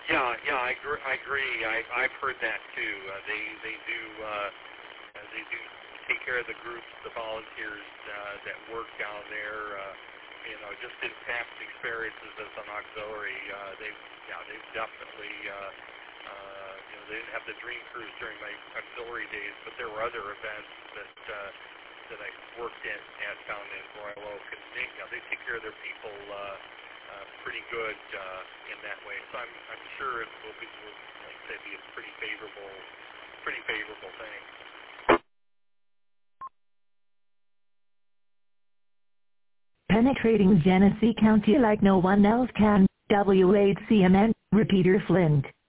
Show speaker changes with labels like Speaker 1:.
Speaker 1: Yeah, I agree. I've heard that too. They do take care of the groups, the volunteers that work down there. Just in past experiences as an auxiliary, they've definitely. They didn't have the dream cruise during my auxiliary days, but there were other events that I worked at down in Royal Oak, and they take care of their people pretty good in that way. So I'm sure it will be, like I said, be a pretty favorable thing.
Speaker 2: Penetrating Genesee County like no one else can. W8CMN, Repeater Flint.